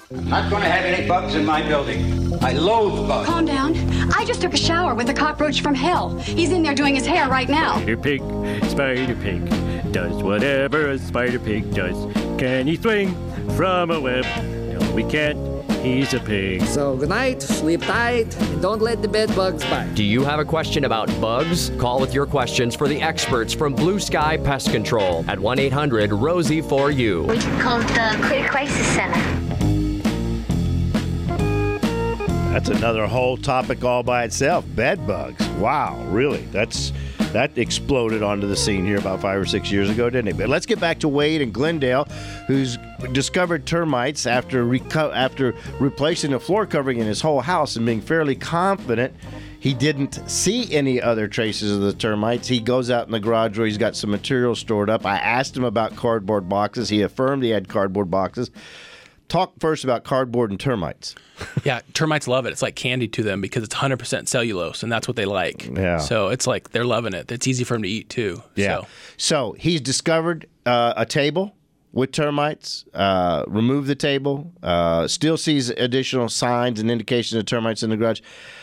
I'm not going to have any bugs in my building. I loathe bugs. Calm down. I just took a shower with a cockroach from hell. He's in there doing his hair right now. Spider pig, does whatever a spider pig does. Can he swing from a web? No, we can't. He's a pig. So good night, sleep tight, and don't let the bed bugs bite. Do you have a question about bugs? Call with your questions for the experts from Blue Sky Pest Control at 1-800-ROSIE-4U. We called the Quick Crisis Center. That's another whole topic all by itself. Bed bugs. Wow, really? That exploded onto the scene here about 5 or 6 years ago, didn't it? But let's get back to Wade in Glendale, who's discovered termites after replacing the floor covering in his whole house and being fairly confident he didn't see any other traces of the termites. He goes out in the garage where he's got some material stored up. I asked him about cardboard boxes. He affirmed he had cardboard boxes. Talk first about cardboard and termites. Yeah, termites love it. It's like candy to them because it's 100% cellulose, and that's what they like. Yeah. So it's like they're loving it. It's easy for them to eat, too. Yeah. So he's discovered a table with termites, removed the table, still sees additional signs and indications of termites in the garage.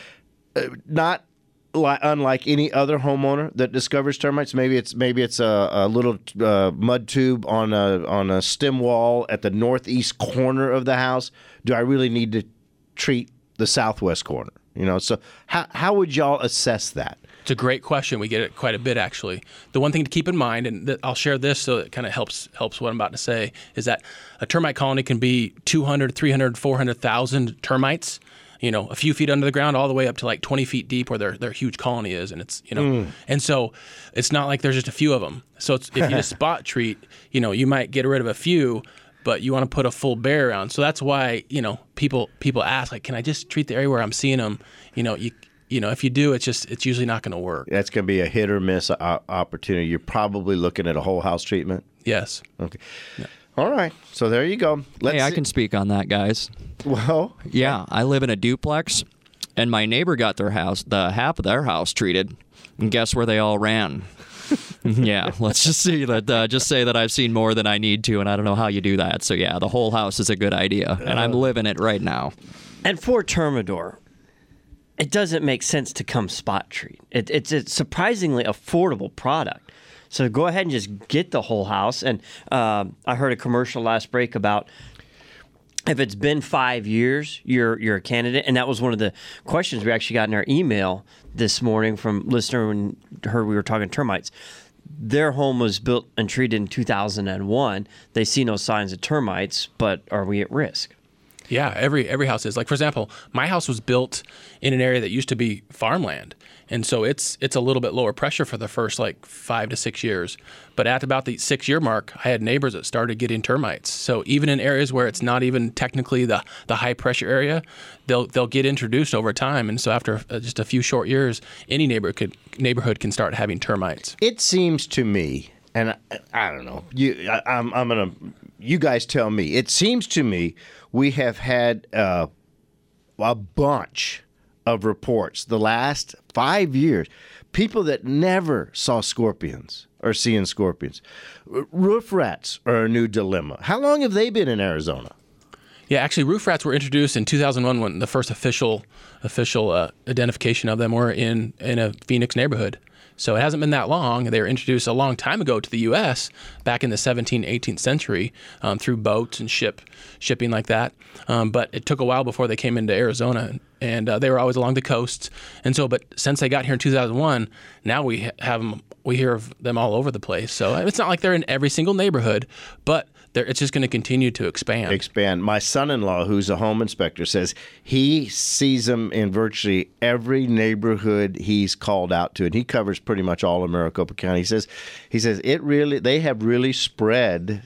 Not unlike any other homeowner that discovers termites. Maybe it's a little mud tube on a stem wall at the northeast corner of the house. Do I really need to treat the southwest corner? So how would y'all assess that? It's a great question. We get it quite a bit, actually. The one thing to keep in mind, and I'll share this so it kind of helps what I'm about to say, is that a termite colony can be 200, 300, 400,000 termites. A few feet under the ground, all the way up to like 20 feet deep, where their huge colony is, and it's and so it's not like there's just a few of them. So if you just spot treat, you might get rid of a few, but you want to put a full bear around. So that's why people ask, like, can I just treat the area where I'm seeing them? If you do, it's usually not going to work. That's going to be a hit or miss opportunity. You're probably looking at a whole house treatment. Yes. Okay. Yeah. All right. So there you go. I can speak on that, guys. Well, yeah, I live in a duplex, and my neighbor got the half of their house treated, and guess where they all ran? Yeah, let's just say that I've seen more than I need to, and I don't know how you do that. So yeah, the whole house is a good idea, and I'm living it right now. And for Termidor, it doesn't make sense to come spot treat. It's a surprisingly affordable product. So go ahead and just get the whole house. And I heard a commercial last break about if it's been 5 years, you're a candidate. And that was one of the questions we actually got in our email this morning from a listener when heard we were talking termites. Their home was built and treated in 2001. They see no signs of termites, but are we at risk? Yeah, every house is. Like, for example, my house was built in an area that used to be farmland. And so it's a little bit lower pressure for the first 5 to 6 years. But at about the 6-year mark, I had neighbors that started getting termites. So even in areas where it's not even technically the high pressure area, they'll get introduced over time. And so after just a few short years, any neighborhood can start having termites. It seems to me, and I don't know, you guys tell me. It seems to me we have had a bunch of reports the last 5 years. People that never saw scorpions are seeing scorpions. Roof rats are a new dilemma. How long have they been in Arizona? Yeah, actually, roof rats were introduced in 2001 when the first official identification of them were in a Phoenix neighborhood. So it hasn't been that long. They were introduced a long time ago to the U.S., back in the 17th, 18th century, through boats and shipping like that. But it took a while before they came into Arizona, and they were always along the coasts. And so, but since they got here in 2001, now we hear of them all over the place. So it's not like they're in every single neighborhood, but it's just going to continue to expand. My son-in-law, who's a home inspector, says he sees them in virtually every neighborhood he's called out to, and he covers pretty much all of Maricopa County. He says they have really spread,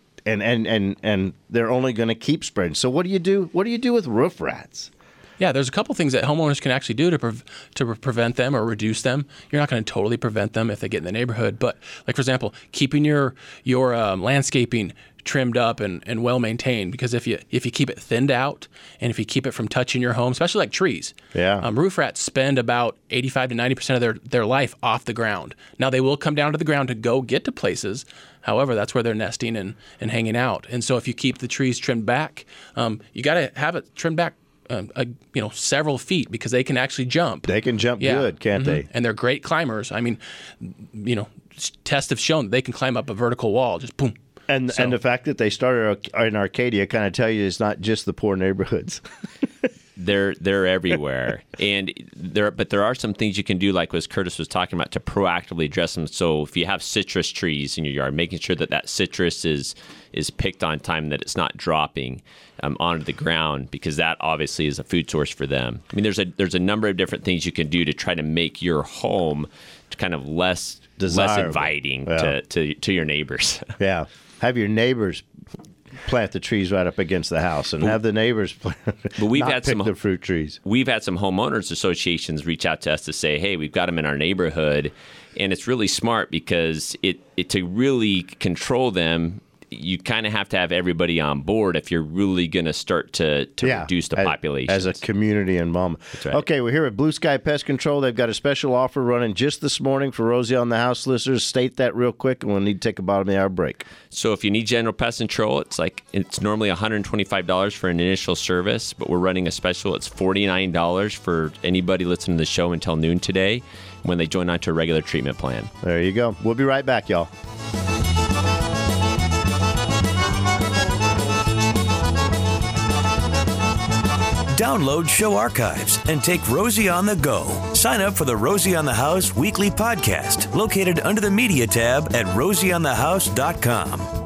and they're only going to keep spreading. So what do you do? What do you do with roof rats? Yeah, there's a couple things that homeowners can actually do to prevent them or reduce them. You're not going to totally prevent them if they get in the neighborhood, but like, for example, keeping your landscaping trimmed up and well maintained, because if you keep it thinned out and if you keep it from touching your home, especially like trees, roof rats spend about 85 to 90% of their life off the ground. Now they will come down to the ground to go get to places. However, that's where they're nesting and hanging out. And so if you keep the trees trimmed back, you got to have it trimmed back several feet, because they can actually jump. They can jump good, can't they? And they're great climbers. I mean, tests have shown they can climb up a vertical wall, just boom. And the fact that they started in Arcadia kind of tell you it's not just the poor neighborhoods. They're everywhere, but there are some things you can do, like what Curtis was talking about, to proactively address them. So if you have citrus trees in your yard, making sure that citrus is picked on time, that it's not dropping onto the ground, because that obviously is a food source for them. I mean, there's a number of different things you can do to try to make your home kind of less inviting to your neighbors. Yeah, have your neighbors plant the trees right up against the house, and have the neighbors pick the fruit trees. We've had some homeowners associations reach out to us to say, hey, we've got them in our neighborhood, and it's really smart, because to really control them, you kind of have to have everybody on board if you're really going to start to reduce the population. As a community involvement. That's right. Okay, we're here at Blue Sky Pest Control. They've got a special offer running just this morning for Rosie on the House listeners. State that real quick, and we'll need to take a bottom of the hour break. So if you need general pest control, it's normally $125 for an initial service, but we're running a special. It's $49 for anybody listening to the show until noon today when they join onto a regular treatment plan. There you go. We'll be right back, y'all. Download show archives and take Rosie on the go. Sign up for the Rosie on the House weekly podcast, located under the media tab at rosieonthehouse.com.